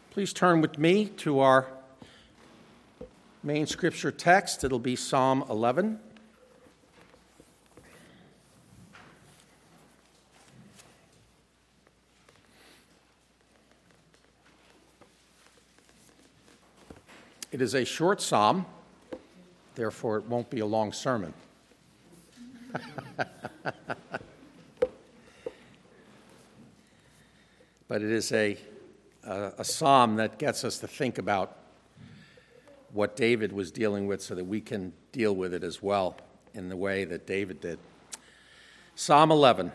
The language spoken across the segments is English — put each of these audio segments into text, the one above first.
Please turn with me to our main scripture text. It'll be Psalm 11. It is a short psalm, therefore it won't be a long sermon. But it is a psalm that gets us to think about what David was dealing with so that we can deal with it as well in the way that David did. Psalm 11.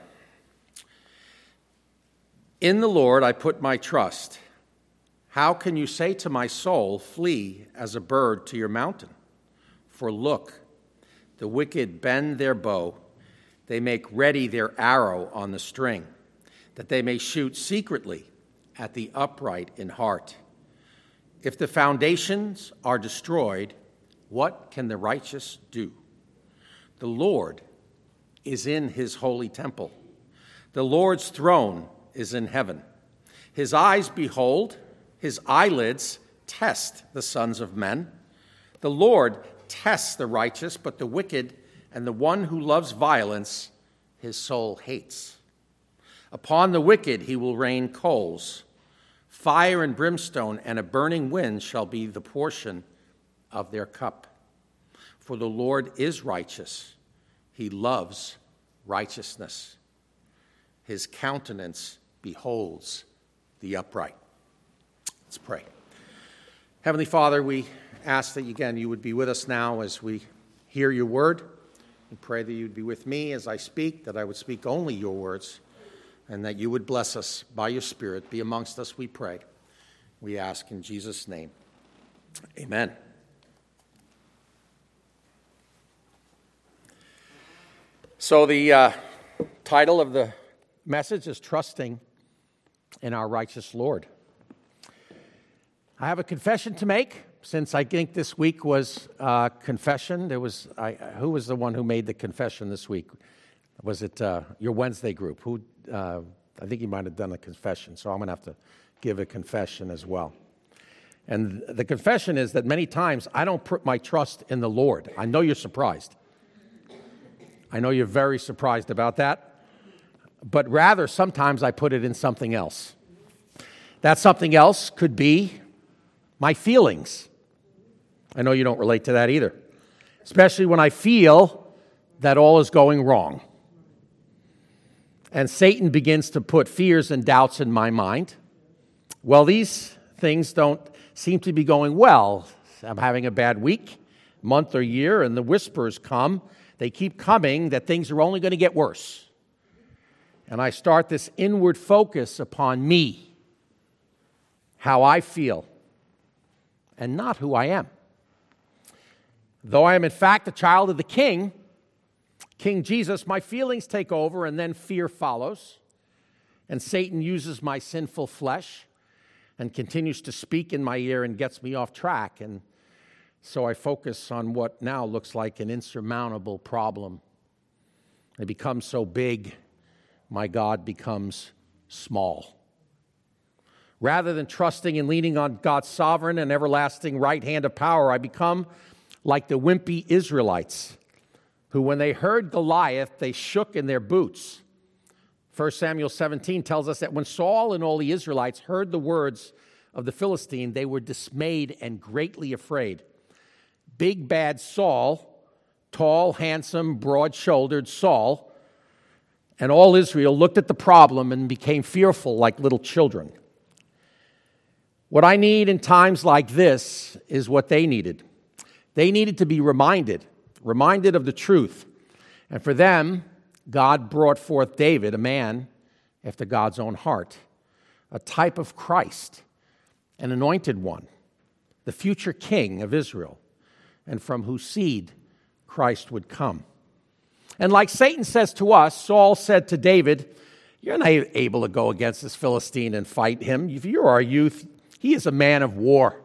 In the Lord I put my trust. How can you say to my soul, flee as a bird to your mountain? For look, the wicked bend their bow. They make ready their arrow on the string, that they may shoot secretly at the upright in heart. If the foundations are destroyed, what can the righteous do? The Lord is in his holy temple. The Lord's throne is in heaven. His eyes behold, his eyelids test the sons of men. The Lord tests the righteous, but the wicked and the one who loves violence, his soul hates. Upon the wicked he will rain coals. Fire and brimstone and a burning wind shall be the portion of their cup. For the Lord is righteous. He loves righteousness. His countenance beholds the upright. Let's pray. Heavenly Father, we ask that, again, you would be with us now as we hear your word. We pray that you'd be with me as I speak, that I would speak only your words, and that you would bless us by your Spirit. Be amongst us, we pray. We ask in Jesus' name. Amen. So the title of the message is Trusting in Our Righteous Lord. I have a confession to make, since I think this week was confession. Who was the one who made the confession this week? Was it your Wednesday group? I think you might have done a confession, so I'm going to have to give a confession as well. And the confession is that many times I don't put my trust in the Lord. I know you're surprised. I know you're very surprised about that. But rather, sometimes I put it in something else. That something else could be my feelings. I know you don't relate to that either. Especially when I feel that all is going wrong. And Satan begins to put fears and doubts in my mind. Well, these things don't seem to be going well. I'm having a bad week, month or year, and the whispers come. They keep coming that things are only going to get worse. And I start this inward focus upon me, how I feel, and not who I am. Though I am in fact a child of the King, King Jesus, my feelings take over and then fear follows. And Satan uses my sinful flesh and continues to speak in my ear and gets me off track. And so I focus on what now looks like an insurmountable problem. It becomes so big, my God becomes small. Rather than trusting and leaning on God's sovereign and everlasting right hand of power, I become like the wimpy Israelites, who when they heard Goliath, they shook in their boots. 1 Samuel 17 tells us that when Saul and all the Israelites heard the words of the Philistine, they were dismayed and greatly afraid. Big bad Saul, tall, handsome, broad-shouldered Saul, and all Israel looked at the problem and became fearful like little children. What I need in times like this is what they needed. They needed to be reminded of the truth. And for them, God brought forth David, a man after God's own heart, a type of Christ, an anointed one, the future king of Israel, and from whose seed Christ would come. And like Satan says to us, Saul said to David, "You're not able to go against this Philistine and fight him. You're our youth. He is a man of war."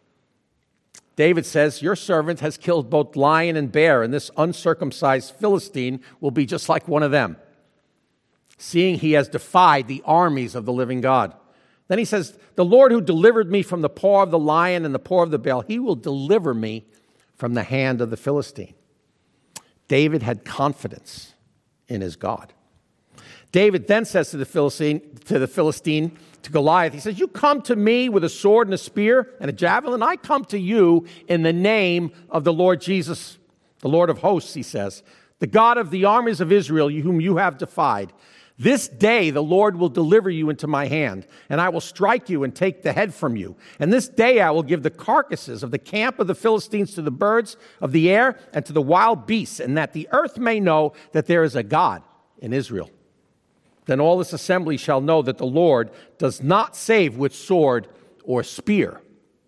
David says, "Your servant has killed both lion and bear, and this uncircumcised Philistine will be just like one of them, seeing he has defied the armies of the living God." Then he says, the Lord who delivered me from the paw of the lion and the paw of the bear, he will deliver me from the hand of the Philistine. David had confidence in his God. David then says to the Philistine, to Goliath, he says, you come to me with a sword and a spear and a javelin. I come to you in the name of the Lord Jesus, the Lord of hosts, he says, the God of the armies of Israel, whom you have defied. This day the Lord will deliver you into my hand, and I will strike you and take the head from you. And this day I will give the carcasses of the camp of the Philistines to the birds of the air and to the wild beasts, and that the earth may know that there is a God in Israel. Then all this assembly shall know that the Lord does not save with sword or spear,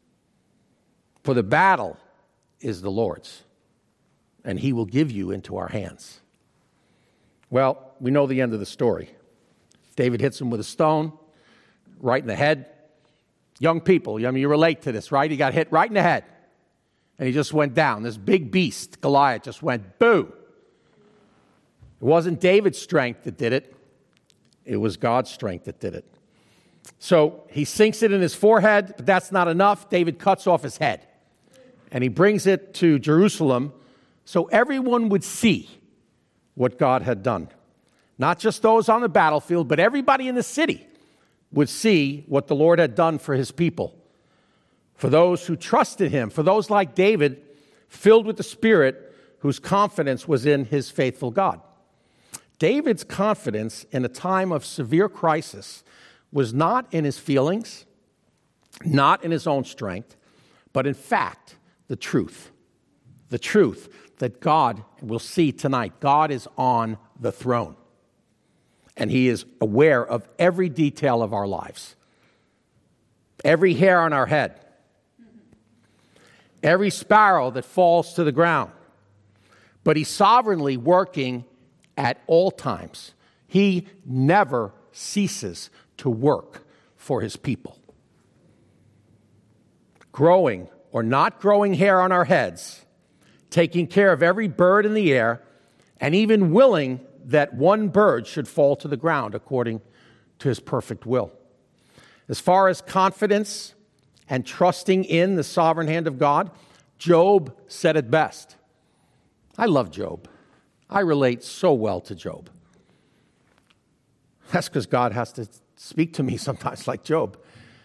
for the battle is the Lord's, and he will give you into our hands. Well, we know the end of the story. David hits him with a stone right in the head. Young people, I mean, you relate to this, right? He got hit right in the head, and he just went down. This big beast, Goliath, just went boo. It wasn't David's strength that did it. It was God's strength that did it. So he sinks it in his forehead, but that's not enough. David cuts off his head, and he brings it to Jerusalem so everyone would see what God had done. Not just those on the battlefield, but everybody in the city would see what the Lord had done for his people. For those who trusted him, for those like David, filled with the Spirit, whose confidence was in his faithful God. David's confidence in a time of severe crisis was not in his feelings, not in his own strength, but in fact, the truth. The truth that God, we'll see tonight, God is on the throne. And he is aware of every detail of our lives. Every hair on our head. Every sparrow that falls to the ground. But he's sovereignly working at all times. He never ceases to work for his people. Growing or not growing hair on our heads, taking care of every bird in the air, and even willing that one bird should fall to the ground according to his perfect will. As far as confidence and trusting in the sovereign hand of God, Job said it best. I love Job. I relate so well to Job. That's because God has to speak to me sometimes like Job.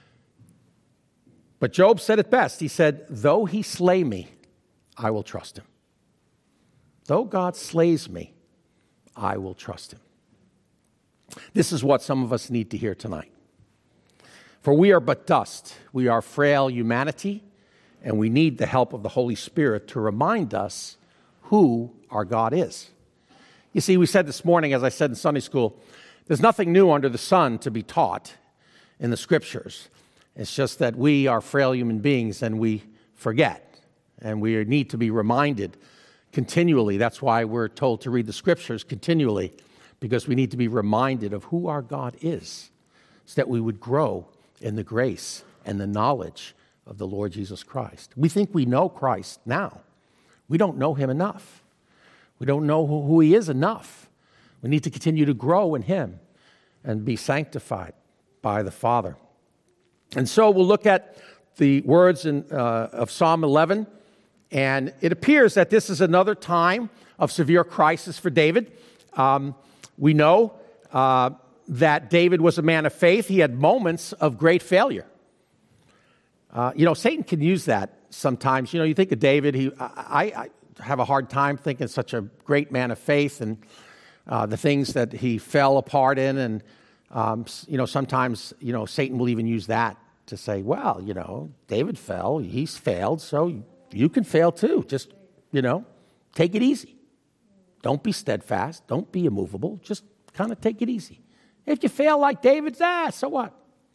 But Job said it best. He said, though he slay me, I will trust him. Though God slays me, I will trust him. This is what some of us need to hear tonight. For we are but dust. We are frail humanity, and we need the help of the Holy Spirit to remind us who our God is. You see, we said this morning, as I said in Sunday school, there's nothing new under the sun to be taught in the Scriptures. It's just that we are frail human beings and we forget, and we need to be reminded continually. That's why we're told to read the Scriptures continually, because we need to be reminded of who our God is, so that we would grow in the grace and the knowledge of the Lord Jesus Christ. We think we know Christ now. We don't know him enough. We don't know who he is enough. We need to continue to grow in him and be sanctified by the Father. And so we'll look at the words of Psalm 11, and it appears that this is another time of severe crisis for David. We know that David was a man of faith. He had moments of great failure. Satan can use that sometimes. You think of David. I have a hard time thinking such a great man of faith and the things that he fell apart in. And, sometimes, Satan will even use that to say, well, David fell. He's failed, so you can fail too. Just, take it easy. Don't be steadfast. Don't be immovable. Just kind of take it easy. If you fail like David, so what?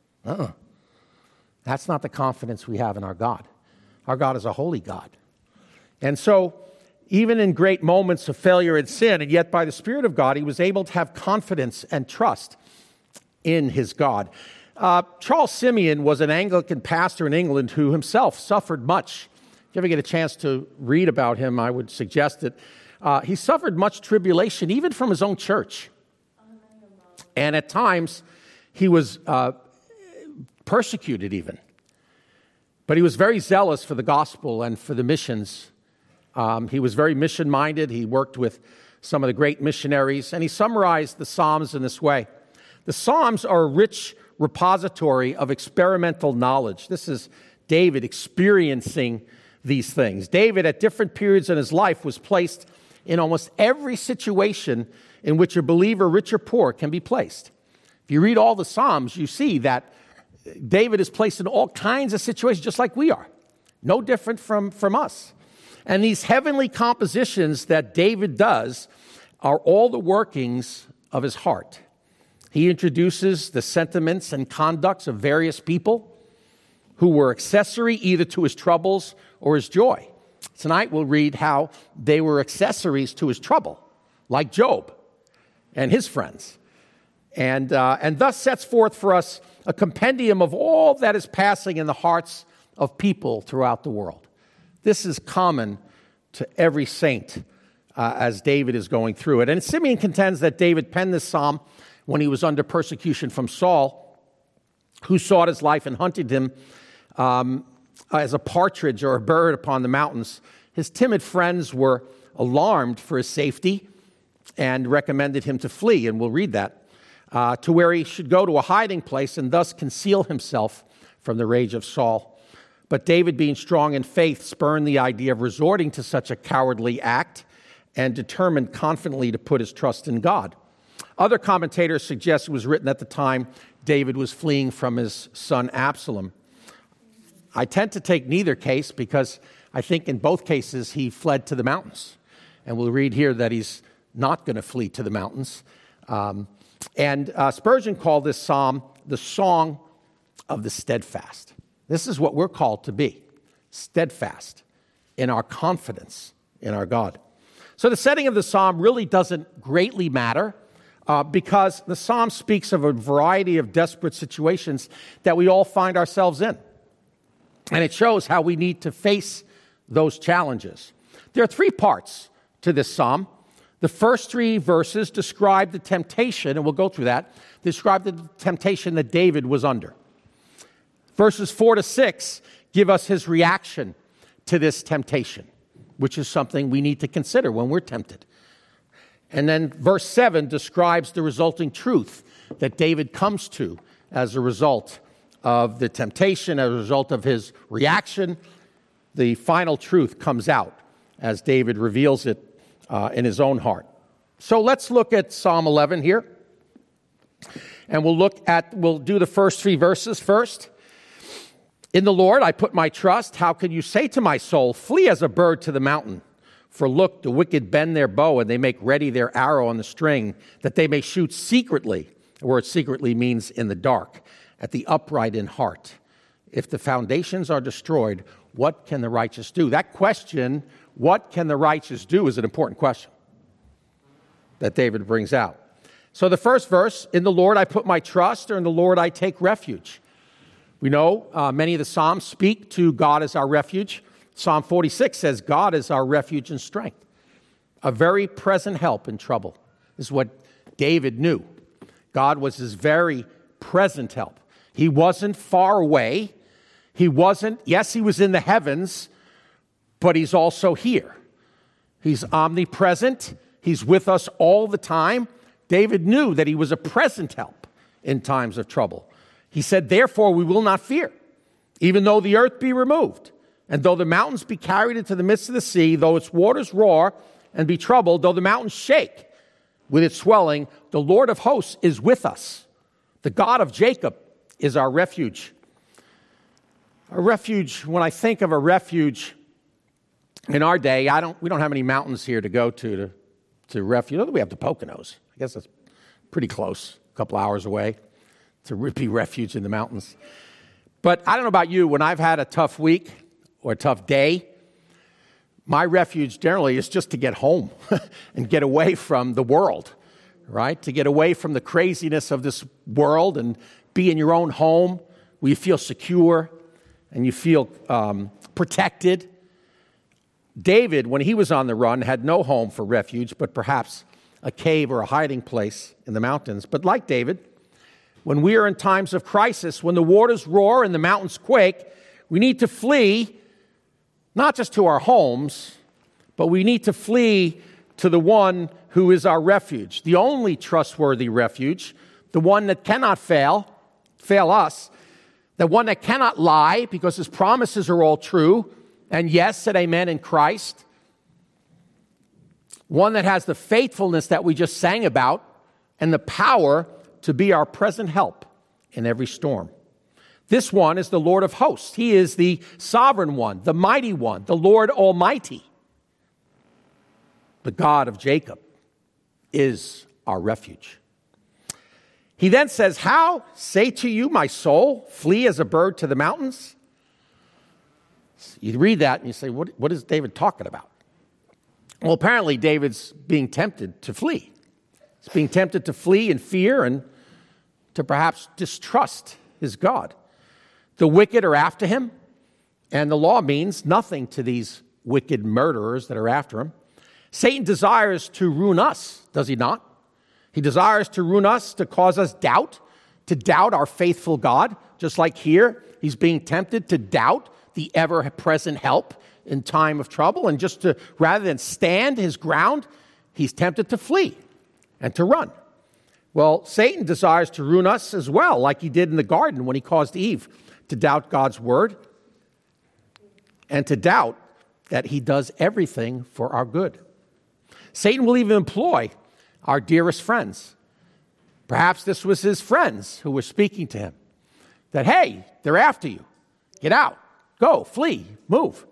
That's not the confidence we have in our God. Our God is a holy God. And so, even in great moments of failure and sin, and yet by the Spirit of God, he was able to have confidence and trust in his God. Charles Simeon was an Anglican pastor in England who himself suffered much. If you ever get a chance to read about him, I would suggest it. He suffered much tribulation, even from his own church. And at times, he was persecuted even. But he was very zealous for the gospel and for the missions. He was very mission-minded. He worked with some of the great missionaries, and he summarized the Psalms in this way. The Psalms are a rich repository of experimental knowledge. This is David experiencing these things. David, at different periods in his life, was placed in almost every situation in which a believer, rich or poor, can be placed. If you read all the Psalms, you see that David is placed in all kinds of situations just like we are. No different from us. And these heavenly compositions that David does are all the workings of his heart. He introduces the sentiments and conducts of various people who were accessory either to his troubles or his joy. Tonight we'll read how they were accessories to his trouble, like Job and his friends. And thus sets forth for us a compendium of all that is passing in the hearts of people throughout the world. This is common to every saint as David is going through it. And Simeon contends that David penned this psalm when he was under persecution from Saul, who sought his life and hunted him as a partridge or a bird upon the mountains. His timid friends were alarmed for his safety and recommended him to flee, and we'll read that, to where he should go to a hiding place and thus conceal himself from the rage of Saul. But David, being strong in faith, spurned the idea of resorting to such a cowardly act and determined confidently to put his trust in God. Other commentators suggest it was written at the time David was fleeing from his son Absalom. I tend to take neither case because I think in both cases he fled to the mountains. And we'll read here that he's not going to flee to the mountains. Spurgeon called this psalm the song of the steadfast. This is what we're called to be, steadfast in our confidence in our God. So the setting of the psalm really doesn't greatly matter because the psalm speaks of a variety of desperate situations that we all find ourselves in. And it shows how we need to face those challenges. There are three parts to this psalm. The first three verses describe the temptation, and we'll go through that, describe the temptation that David was under. Verses 4 to 6 give us his reaction to this temptation, which is something we need to consider when we're tempted. And then verse 7 describes the resulting truth that David comes to as a result of the temptation, as a result of his reaction. The final truth comes out as David reveals it in his own heart. So let's look at Psalm 11 here. And we'll do the first three verses first. In the Lord I put my trust. How can you say to my soul, flee as a bird to the mountain? For look, the wicked bend their bow and they make ready their arrow on the string, that they may shoot secretly. The word secretly means in the dark, at the upright in heart. If the foundations are destroyed, what can the righteous do? That question, what can the righteous do, is an important question that David brings out. So the first verse, in the Lord I put my trust, or in the Lord I take refuge. We know many of the Psalms speak to God as our refuge. Psalm 46 says God is our refuge and strength, a very present help in trouble. This is what David knew. God was his very present help. He wasn't far away. He was in the heavens, but he's also here. He's omnipresent. He's with us all the time. David knew that he was a present help in times of trouble. He said, therefore, we will not fear, even though the earth be removed, and though the mountains be carried into the midst of the sea, though its waters roar and be troubled, though the mountains shake with its swelling, the Lord of hosts is with us. The God of Jacob is our refuge. A refuge, when I think of a refuge in our day, we don't have any mountains here to go to refuge. We have the Poconos. I guess that's pretty close, a couple hours away. To be refuge in the mountains. But I don't know about you, when I've had a tough week or a tough day, my refuge generally is just to get home and get away from the world, right? To get away from the craziness of this world and be in your own home where you feel secure and you feel protected. David, when he was on the run, had no home for refuge, but perhaps a cave or a hiding place in the mountains. But like David, when we are in times of crisis, when the waters roar and the mountains quake, we need to flee not just to our homes, but we need to flee to the one who is our refuge, the only trustworthy refuge, the one that cannot fail us, the one that cannot lie because his promises are all true, and yes and amen in Christ, one that has the faithfulness that we just sang about and the power to be our present help in every storm. This one is the Lord of hosts. He is the sovereign one, the mighty one, the Lord Almighty. The God of Jacob is our refuge. He then says, how? Say to you, my soul, flee as a bird to the mountains. You read that and you say, what is David talking about? Well, apparently David's being tempted to flee. He's being tempted to flee in fear and to perhaps distrust his God. The wicked are after him, and the law means nothing to these wicked murderers that are after him. Satan desires to ruin us, does he not? He desires to ruin us, to cause us doubt, to doubt our faithful God. Just like here, he's being tempted to doubt the ever-present help in time of trouble. And just to, rather than stand his ground, he's tempted to flee and to run. Well, Satan desires to ruin us as well, like he did in the garden when he caused Eve to doubt God's word and to doubt that he does everything for our good. Satan will even employ our dearest friends. Perhaps this was his friends who were speaking to him. That, hey, they're after you. Get out. Go. Flee. Move.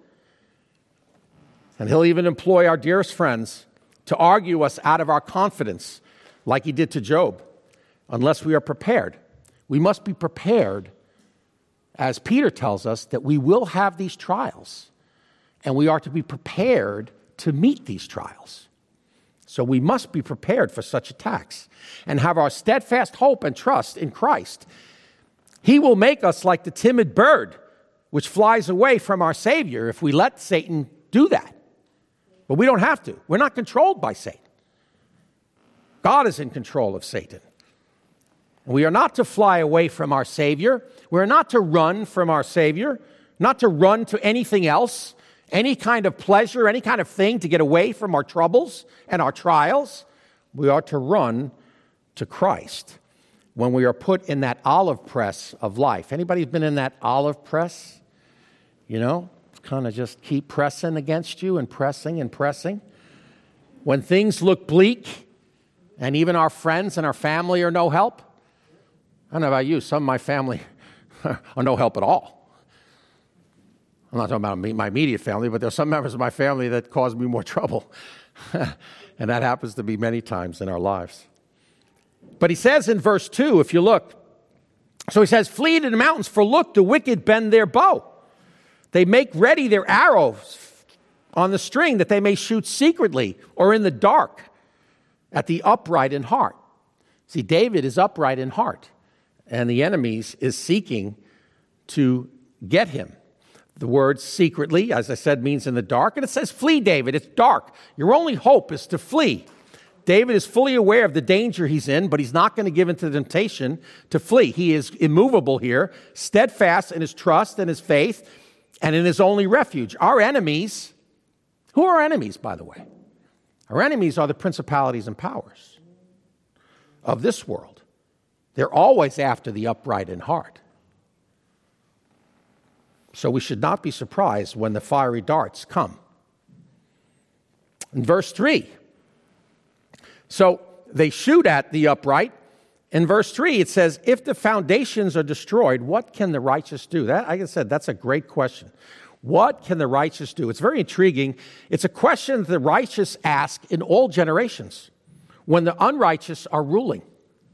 And he'll even employ our dearest friends to argue us out of our confidence, like he did to Job, unless we are prepared. We must be prepared, as Peter tells us, that we will have these trials, and we are to be prepared to meet these trials. So we must be prepared for such attacks and have our steadfast hope and trust in Christ. He will make us like the timid bird which flies away from our Savior if we let Satan do that. But we don't have to. We're not controlled by Satan. God is in control of Satan. We are not to fly away from our Savior. We're not to run from our Savior, not to run to anything else, any kind of pleasure, any kind of thing to get away from our troubles and our trials. We are to run to Christ when we are put in that olive press of life. Anybody been in that olive press? You know, kind of just keep pressing against you and pressing and pressing. When things look bleak and even our friends and our family are no help. I don't know about you, some of my family are no help at all. I'm not talking about my immediate family, but there's some members of my family that cause me more trouble. And that happens to be many times in our lives. But he says in verse 2, if you look, so he says, flee to the mountains, for look, the wicked bend their bow. They make ready their arrows on the string that they may shoot secretly or in the dark at the upright in heart. See, David is upright in heart, and the enemies is seeking to get him. The word secretly, as I said, means in the dark, and it says, flee, David. It's dark. Your only hope is to flee. David is fully aware of the danger he's in, but he's not going to give in to the temptation to flee. He is immovable here, steadfast in his trust and his faith, and in his only refuge. Our enemies, who are our enemies, by the way? Our enemies are the principalities and powers of this world. They're always after the upright in heart. So we should not be surprised when the fiery darts come. In verse 3, so they shoot at the upright. In verse 3, it says, if the foundations are destroyed, what can the righteous do? That, like I said, that's a great question. What can the righteous do? It's very intriguing. It's a question the righteous ask in all generations when the unrighteous are ruling.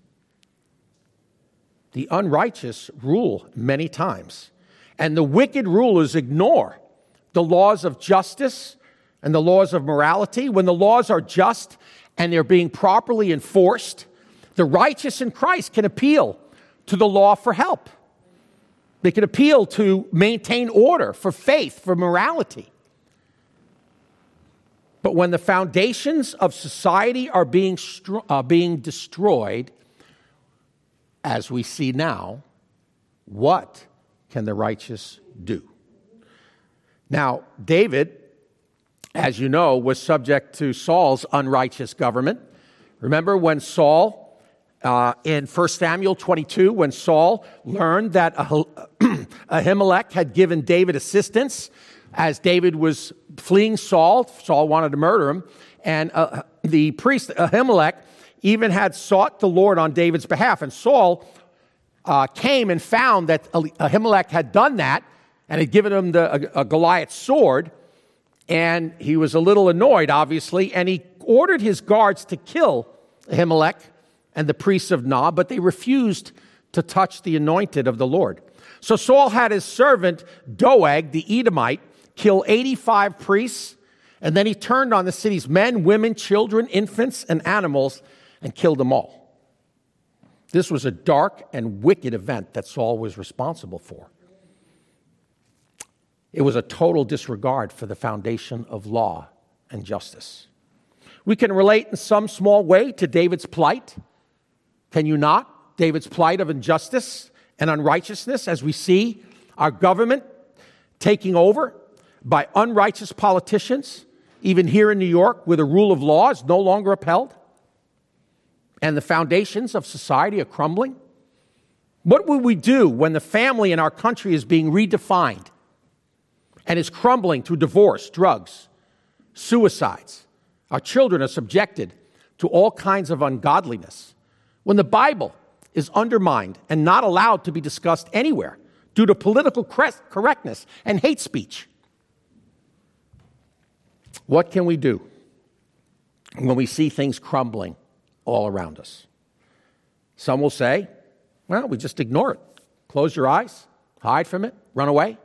The unrighteous rule many times. And the wicked rulers ignore the laws of justice and the laws of morality. When the laws are just and they're being properly enforced, the righteous in Christ can appeal to the law for help. They can appeal to maintain order, for faith, for morality. But when the foundations of society are being destroyed, as we see now, what can the righteous do? Now, David, as you know, was subject to Saul's unrighteous government. Remember when Saul, in 1 Samuel 22, when Saul learned that Ahimelech had given David assistance as David was fleeing Saul. Saul wanted to murder him. And the priest Ahimelech even had sought the Lord on David's behalf. And Saul came and found that Ahimelech had done that and had given him a Goliath sword. And he was a little annoyed, obviously, and he ordered his guards to kill Ahimelech and the priests of Nob, but they refused to touch the anointed of the Lord. So Saul had his servant Doeg, the Edomite, kill 85 priests, and then he turned on the city's men, women, children, infants, and animals, and killed them all. This was a dark and wicked event that Saul was responsible for. It was a total disregard for the foundation of law and justice. We can relate in some small way to David's plight. Can you not? David's plight of injustice and unrighteousness as we see our government taking over by unrighteous politicians, even here in New York, where the rule of law is no longer upheld and the foundations of society are crumbling. What would we do when the family in our country is being redefined and is crumbling through divorce, drugs, suicides? Our children are subjected to all kinds of ungodliness. When the Bible is undermined and not allowed to be discussed anywhere due to political correctness and hate speech. What can we do when we see things crumbling all around us? Some will say, well, we just ignore it. Close your eyes, hide from it, run away.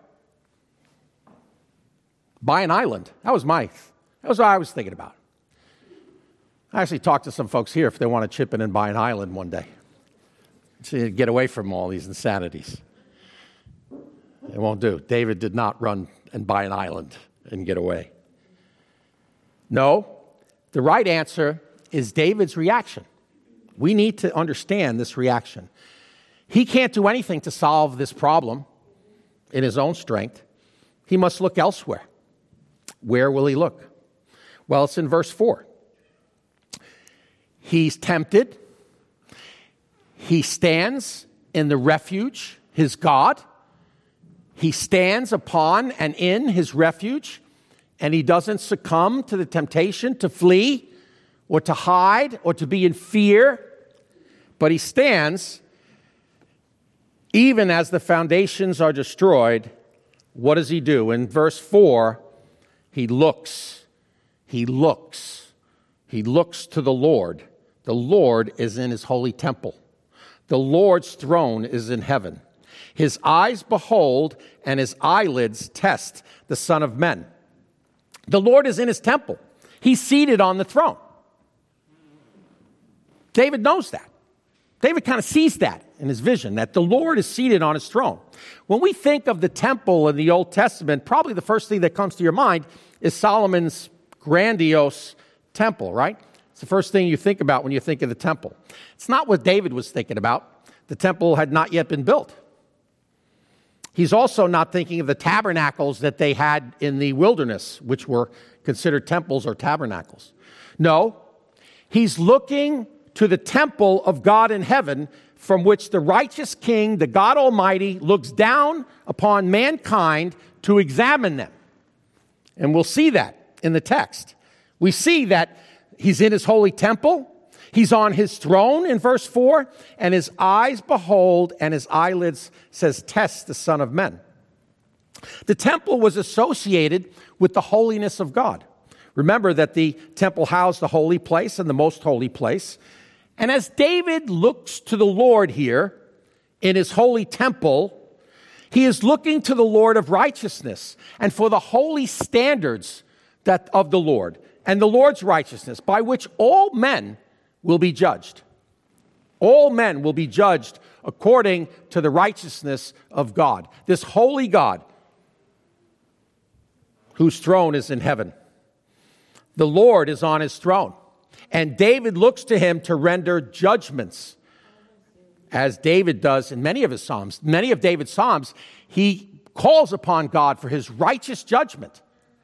Buy an island. That was what I was thinking about. I actually talked to some folks here if they want to chip in and buy an island one day. To get away from all these insanities. It won't do. David did not run and buy an island and get away. No, the right answer is David's reaction. We need to understand this reaction. He can't do anything to solve this problem in his own strength. He must look elsewhere. Where will he look? Well, it's in verse 4. He's tempted. He stands in the refuge, his God. He stands upon and in his refuge, and he doesn't succumb to the temptation to flee or to hide or to be in fear, but he stands even as the foundations are destroyed. What does he do? In verse 4, he looks. He looks. He looks to the Lord. The Lord is in his holy temple. The Lord's throne is in heaven. His eyes behold, and his eyelids test the Son of Men. The Lord is in his temple. He's seated on the throne. David knows that. David kind of sees that in his vision, that the Lord is seated on his throne. When we think of the temple in the Old Testament, probably the first thing that comes to your mind is Solomon's grandiose temple, right? It's the first thing you think about when you think of the temple. It's not what David was thinking about. The temple had not yet been built. He's also not thinking of the tabernacles that they had in the wilderness, which were considered temples or tabernacles. No, he's looking to the temple of God in heaven, from which the righteous King, the God Almighty, looks down upon mankind to examine them. And we'll see that in the text. We see that he's in his holy temple. He's on his throne in verse 4, and his eyes behold, and his eyelids, says, test the Son of Men. The temple was associated with the holiness of God. Remember that the temple housed the holy place and the most holy place. And as David looks to the Lord here in his holy temple, he is looking to the Lord of righteousness and for the holy standards of the Lord and the Lord's righteousness, by which all men will be judged. All men will be judged according to the righteousness of God. This holy God, whose throne is in heaven. The Lord is on his throne. And David looks to him to render judgments as David does in many of his Psalms. Many of David's Psalms, he calls upon God for his righteous judgment.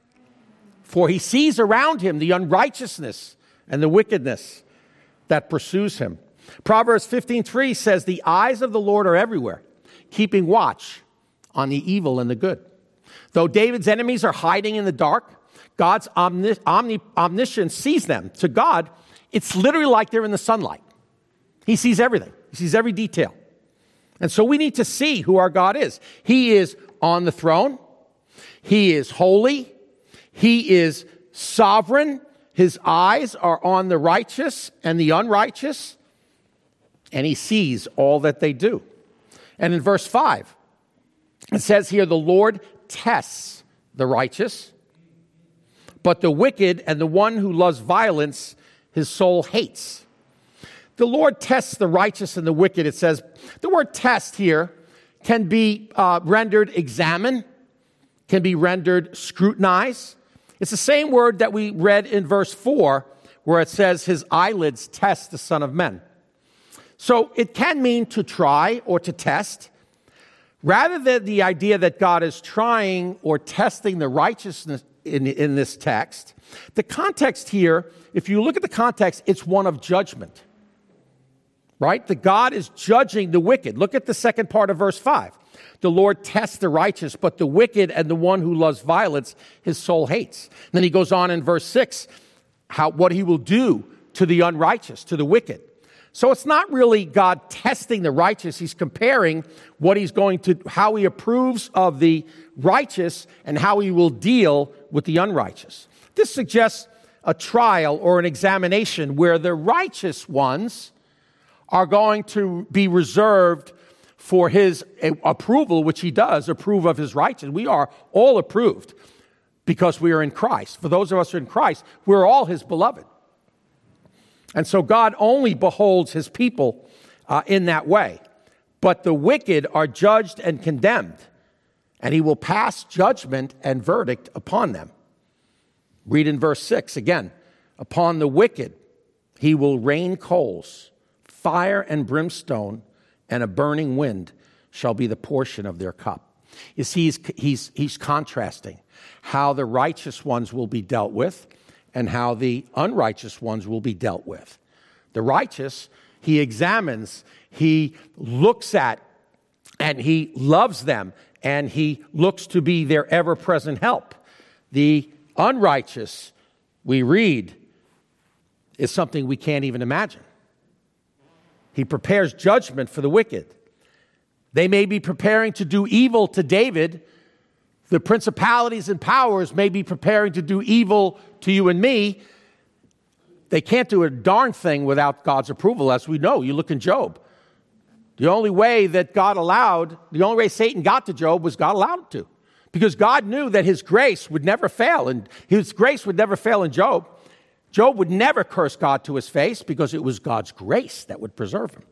For he sees around him the unrighteousness and the wickedness that pursues him. Proverbs 15:3 says, "The eyes of the Lord are everywhere, keeping watch on the evil and the good." Though David's enemies are hiding in the dark, God's omniscience sees them. To God, it's literally like they're in the sunlight. He sees everything. He sees every detail. And so we need to see who our God is. He is on the throne. He is holy. He is sovereign. His eyes are on the righteous and the unrighteous, and he sees all that they do. And in verse 5, it says here, "The Lord tests the righteous, but the wicked and the one who loves violence, his soul hates." The Lord tests the righteous and the wicked, it says. The word test here can be rendered examine, can be rendered scrutinize. It's the same word that we read in verse 4, where it says, "His eyelids test the Son of Men." So it can mean to try or to test. Rather than the idea that God is trying or testing the righteousness in this text, the context here, if you look at the context, it's one of judgment. Right? The God is judging the wicked. Look at the second part of verse 5. "The Lord tests the righteous, but the wicked and the one who loves violence, his soul hates." And then he goes on in verse 6, what he will do to the unrighteous, to the wicked. So it's not really God testing the righteous. He's comparing how he approves of the righteous and how he will deal with the unrighteous. This suggests a trial or an examination where the righteous ones are going to be reserved for his approval, which he does approve of his righteousness. We are all approved because we are in Christ. For those of us who are in Christ, we're all his beloved. And so God only beholds his people in that way. But the wicked are judged and condemned, and he will pass judgment and verdict upon them. Read in verse 6 again. "Upon the wicked he will rain coals, fire and brimstone, and a burning wind shall be the portion of their cup." You see, he's contrasting how the righteous ones will be dealt with and how the unrighteous ones will be dealt with. The righteous, he examines, he looks at, and he loves them, and he looks to be their ever-present help. The unrighteous, we read, is something we can't even imagine. He prepares judgment for the wicked. They may be preparing to do evil to David. The principalities and powers may be preparing to do evil to you and me. They can't do a darn thing without God's approval, as we know. You look in Job. The only way Satan got to Job was God allowed him to. Because God knew that his grace would never fail, and his grace would never fail in Job. Job would never curse God to his face because it was God's grace that would preserve him.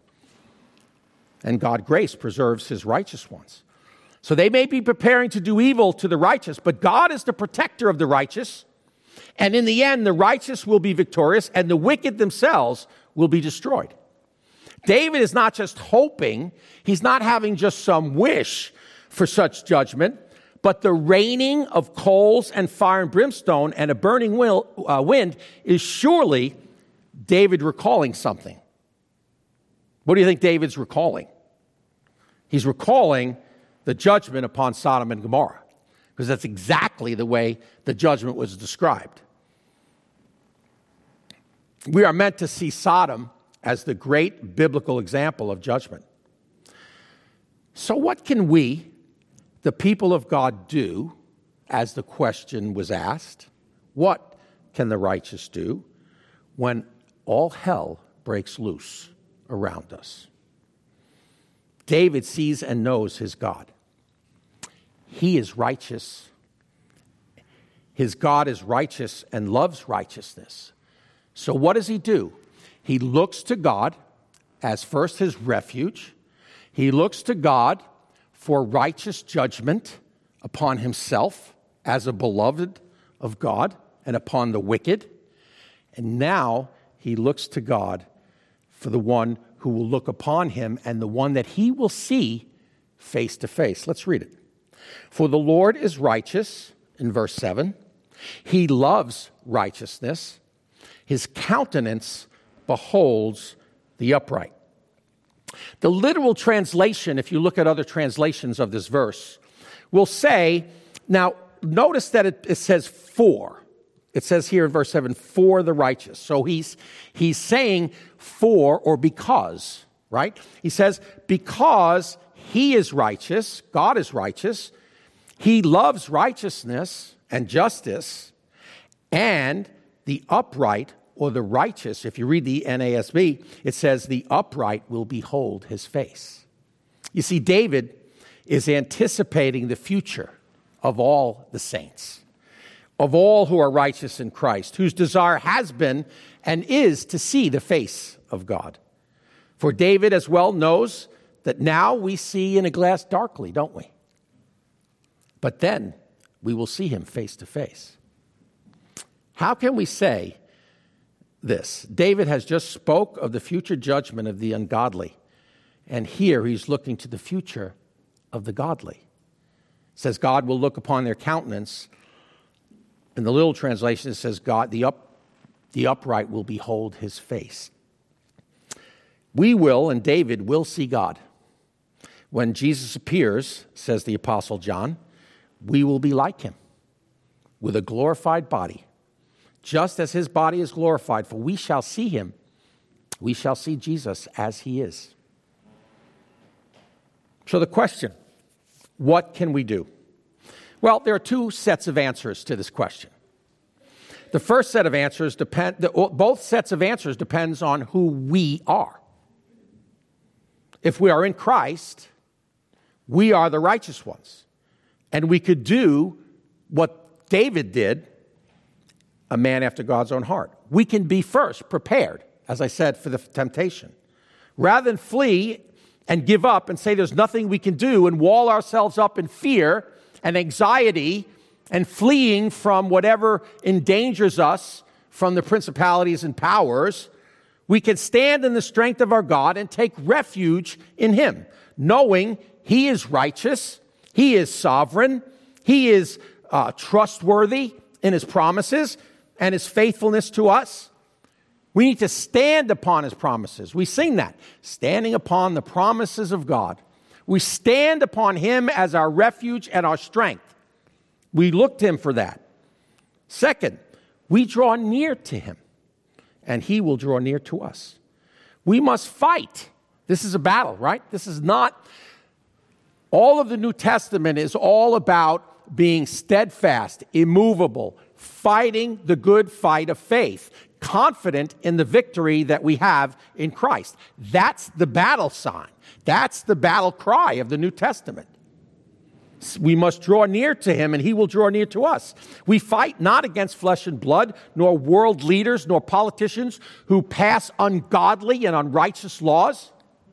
And God's grace preserves his righteous ones. So they may be preparing to do evil to the righteous, but God is the protector of the righteous. And in the end, the righteous will be victorious and the wicked themselves will be destroyed. David is not just hoping, he's not having just some wish for such judgment, but the raining of coals and fire and brimstone and a burning wind is surely David recalling something. What do you think David's recalling? He's recalling the judgment upon Sodom and Gomorrah, because that's exactly the way the judgment was described. We are meant to see Sodom as the great biblical example of judgment. So what can we, the people of God, do, as the question was asked? What can the righteous do when all hell breaks loose around us? David sees and knows his God. He is righteous. His God is righteous and loves righteousness. So what does he do? He looks to God as first his refuge. He looks to God for righteous judgment upon himself as a beloved of God and upon the wicked. And now he looks to God for the one who will look upon him and the one that he will see face to face. Let's read it. For the Lord is righteous, in verse 7. He loves righteousness. His countenance beholds the upright. The literal translation, if you look at other translations of this verse, will say, now notice that it says for. It says here in verse 7, for the righteous. So he's saying for or because, right? He says, because he is righteous, God is righteous, he loves righteousness and justice, and the upright or the righteous, if you read the NASB, it says the upright will behold his face. You see, David is anticipating the future of all the saints, of all who are righteous in Christ, whose desire has been and is to see the face of God. For David as well knows that now we see in a glass darkly, don't we? But then we will see him face to face. How can we say this? David has just spoke of the future judgment of the ungodly, and here he's looking to the future of the godly. It says God will look upon their countenance. In the little translation, it says God, the upright will behold his face. We will, and David will see God. When Jesus appears, says the Apostle John, we will be like him with a glorified body, just as his body is glorified, for we shall see him. We shall see Jesus as he is. So the question, what can we do? Well, there are two sets of answers to this question. The first set of answers both sets of answers depends on who we are. If we are in Christ, we are the righteous ones. And we could do what David did, a man after God's own heart. We can be first prepared, as I said, for the temptation. Rather than flee and give up and say there's nothing we can do and wall ourselves up in fear and anxiety and fleeing from whatever endangers us from the principalities and powers, we can stand in the strength of our God and take refuge in him, knowing he is righteous, he is sovereign, he is trustworthy in his promises and his faithfulness to us. We need to stand upon his promises. We sing that, standing upon the promises of God. We stand upon him as our refuge and our strength. We look to him for that. Second, we draw near to him, and he will draw near to us. We must fight. This is a battle, right? This is not... All of the New Testament is all about being steadfast, immovable, fighting the good fight of faith, confident in the victory that we have in Christ. That's the battle sign. That's the battle cry of the New Testament. We must draw near to him, and he will draw near to us. We fight not against flesh and blood, nor world leaders, nor politicians who pass ungodly and unrighteous laws.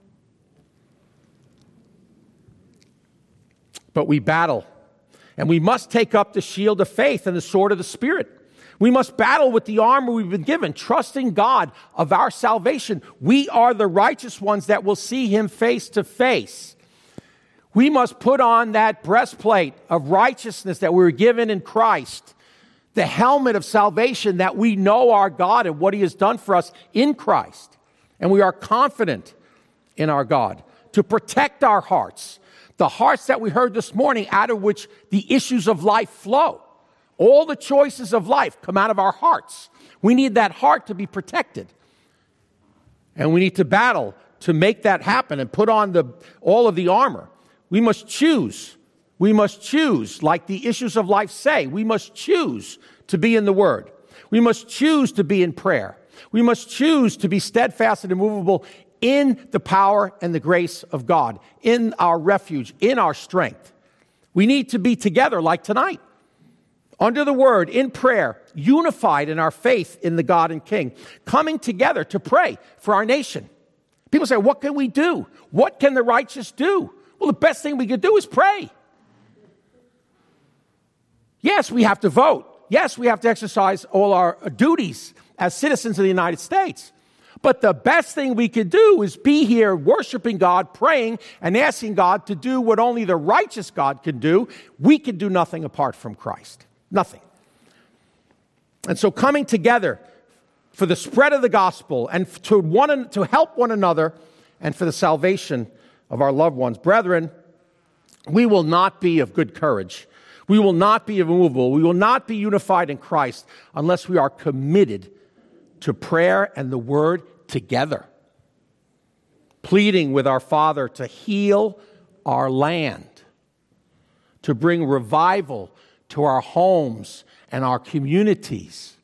But we battle, and we must take up the shield of faith and the sword of the Spirit. We must battle with the armor we've been given, trusting God of our salvation. We are the righteous ones that will see him face to face. We must put on that breastplate of righteousness that we were given in Christ, the helmet of salvation that we know our God and what he has done for us in Christ. And we are confident in our God to protect our hearts, the hearts that we heard this morning, out of which the issues of life flow. All the choices of life come out of our hearts. We need that heart to be protected. And we need to battle to make that happen and put on all of the armor. We must choose. We must choose, like the issues of life say. We must choose to be in the Word. We must choose to be in prayer. We must choose to be steadfast and immovable in the power and the grace of God, in our refuge, in our strength. We need to be together like tonight, under the Word, in prayer, unified in our faith in the God and King, coming together to pray for our nation. People say, what can we do? What can the righteous do? Well, the best thing we could do is pray. Yes, we have to vote. Yes, we have to exercise all our duties as citizens of the United States. But the best thing we could do is be here worshiping God, praying, and asking God to do what only the righteous God can do. We can do nothing apart from Christ. Nothing. And so coming together for the spread of the gospel and to help one another and for the salvation of our loved ones. Brethren, we will not be of good courage. We will not be immovable. We will not be unified in Christ unless we are committed to prayer and the word together, pleading with our Father to heal our land, to bring revival to our homes and our communities.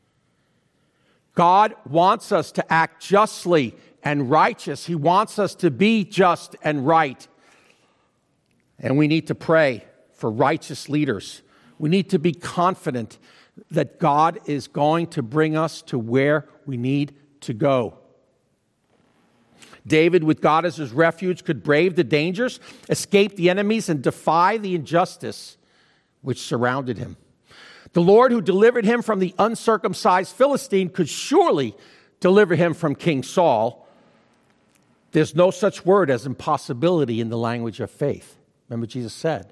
God wants us to act justly and righteous. He wants us to be just and right. And we need to pray for righteous leaders. We need to be confident that God is going to bring us to where we need to go. David, with God as his refuge, could brave the dangers, escape the enemies, and defy the injustice which surrounded him. The Lord who delivered him from the uncircumcised Philistine could surely deliver him from King Saul. There's no such word as impossibility in the language of faith. Remember, Jesus said,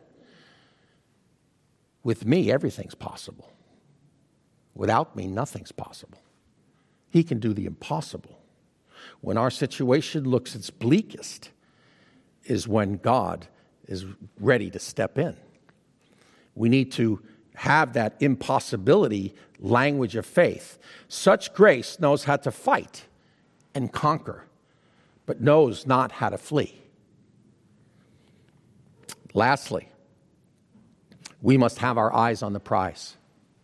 with me, everything's possible. Without me, nothing's possible. He can do the impossible. When our situation looks its bleakest is when God is ready to step in. We need to have that impossibility language of faith. Such grace knows how to fight and conquer, but knows not how to flee. Lastly, we must have our eyes on the prize.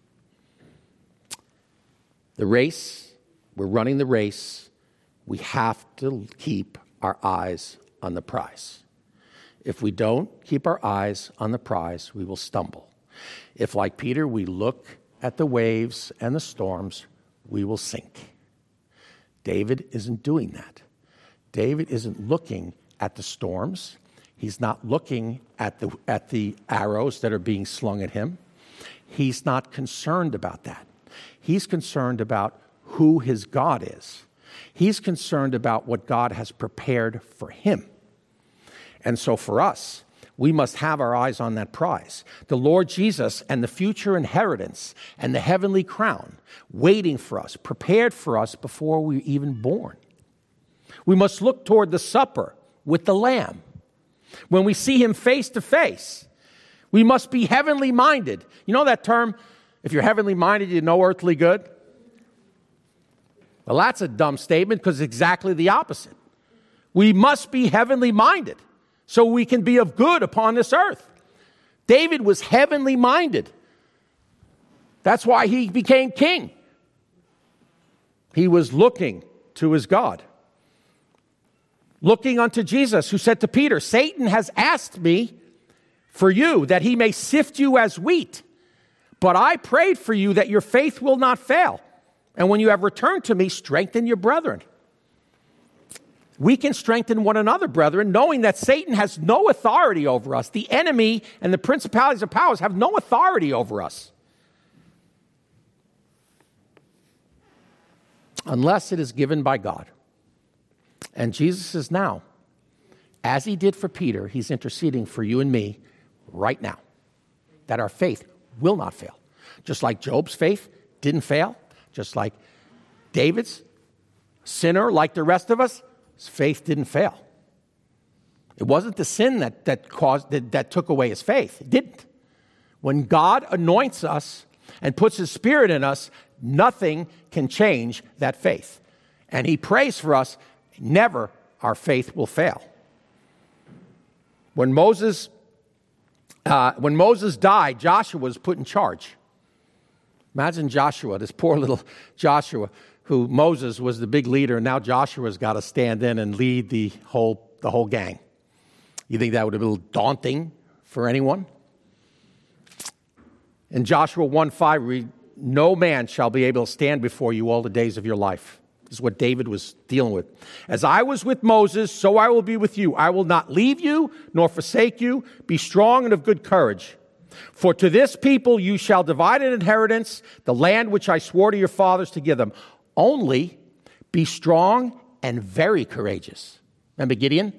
The race, we're running the race. We have to keep our eyes on the prize. If we don't keep our eyes on the prize, we will stumble. If, like Peter, we look at the waves and the storms, we will sink. David isn't doing that. David isn't looking at the storms. He's not looking at the arrows that are being slung at him. He's not concerned about that. He's concerned about who his God is. He's concerned about what God has prepared for him. And so for us, we must have our eyes on that prize. The Lord Jesus and the future inheritance and the heavenly crown waiting for us, prepared for us before we were even born. We must look toward the supper with the Lamb. When we see him face to face, we must be heavenly minded. You know that term, if you're heavenly minded, you know earthly good? Well, that's a dumb statement because it's exactly the opposite. We must be heavenly minded so we can be of good upon this earth. David was heavenly minded. That's why he became king. He was looking to his God. Looking unto Jesus, who said to Peter, Satan has asked me for you that he may sift you as wheat. But I prayed for you that your faith will not fail. And when you have returned to me, strengthen your brethren. We can strengthen one another, brethren, knowing that Satan has no authority over us. The enemy and the principalities of powers have no authority over us. Unless it is given by God. And Jesus is now, as he did for Peter, he's interceding for you and me right now, that our faith will not fail. Just like Job's faith didn't fail, just like David's, sinner like the rest of us, his faith didn't fail. It wasn't the sin that took away his faith. It didn't. When God anoints us and puts his Spirit in us, nothing can change that faith. And he prays for us. Never our faith will fail. When Moses died, Joshua was put in charge. Imagine Joshua, this poor little Joshua, who Moses was the big leader, and now Joshua's got to stand in and lead the whole gang. You think that would have been a little daunting for anyone? In Joshua 1:5, read, no man shall be able to stand before you all the days of your life. This is what David was dealing with. As I was with Moses, so I will be with you. I will not leave you nor forsake you. Be strong and of good courage. For to this people you shall divide an inheritance, the land which I swore to your fathers to give them. Only Be strong and very courageous. Remember Gideon?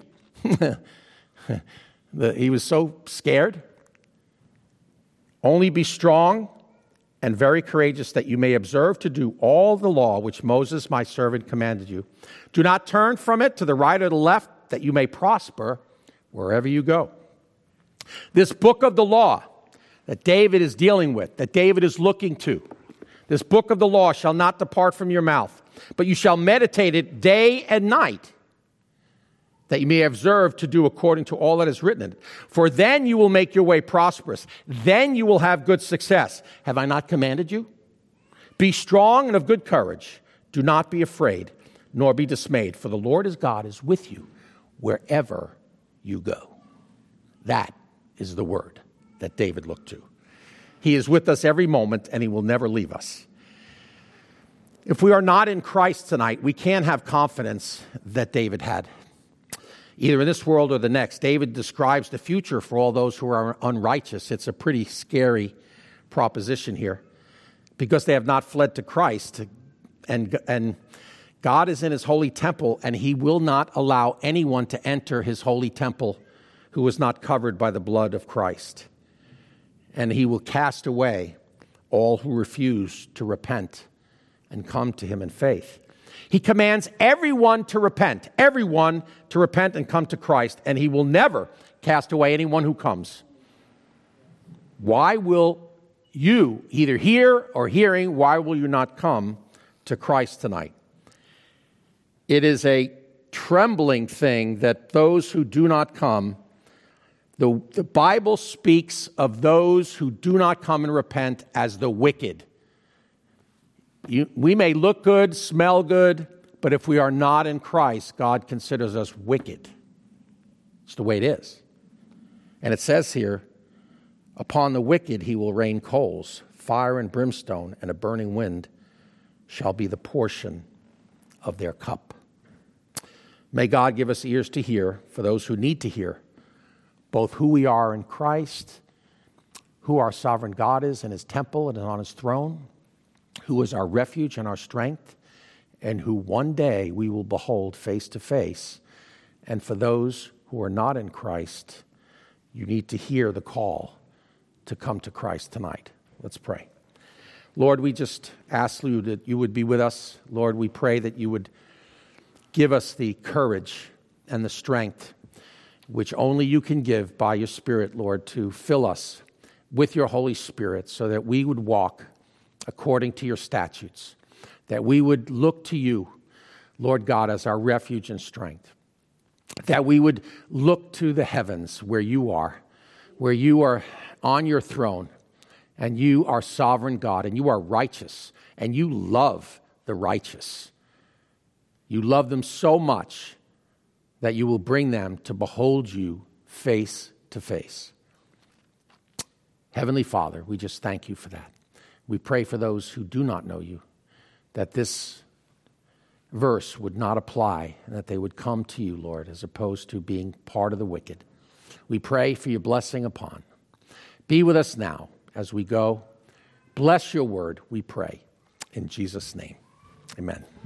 He was so scared. Only be strong and very courageous, that you may observe to do all the law which Moses my servant commanded you. Do not turn from it to the right or the left, that you may prosper wherever you go. This book of the law that David is dealing with, that David is looking to, this book of the law shall not depart from your mouth, but you shall meditate it day and night, that you may observe to do according to all that is written in it. For then you will make your way prosperous. Then you will have good success. Have I not commanded you? Be strong and of good courage. Do not be afraid, nor be dismayed, for the Lord is God is with you wherever you go. That is the word that David looked to. He is with us every moment, and he will never leave us. If we are not in Christ tonight, we can't have confidence that David had, either in this world or the next. David describes the future for all those who are unrighteous. It's a pretty scary proposition here, because they have not fled to Christ. And God is in his holy temple, and he will not allow anyone to enter his holy temple who is not covered by the blood of Christ. And he will cast away all who refuse to repent and come to him in faith. He commands everyone to repent and come to Christ, and he will never cast away anyone who comes. Why will you, either here or hearing, why will you not come to Christ tonight? It is a trembling thing that those who do not come, the Bible speaks of those who do not come and repent as the wicked. We may look good, smell good, but if we are not in Christ, God considers us wicked. It's the way it is. And it says here, upon the wicked he will rain coals, fire and brimstone, and a burning wind shall be the portion of their cup. May God give us ears to hear for those who need to hear, both who we are in Christ, who our sovereign God is in his temple and on his throne, who is our refuge and our strength, and who one day we will behold face to face. And for those who are not in Christ, you need to hear the call to come to Christ tonight. Let's pray. Lord, we just ask you that you would be with us. Lord, we pray that you would give us the courage and the strength which only you can give by your Spirit, Lord, to fill us with your Holy Spirit so that we would walk according to your statutes, that we would look to you, Lord God, as our refuge and strength, that we would look to the heavens where you are on your throne, and you are sovereign God, and you are righteous, and you love the righteous. You love them so much that you will bring them to behold you face to face. Heavenly Father, we just thank you for that. We pray for those who do not know you, that this verse would not apply, and that they would come to you, Lord, as opposed to being part of the wicked. We pray for your blessing upon. Be with us now as we go. Bless your word, we pray. In Jesus' name, amen.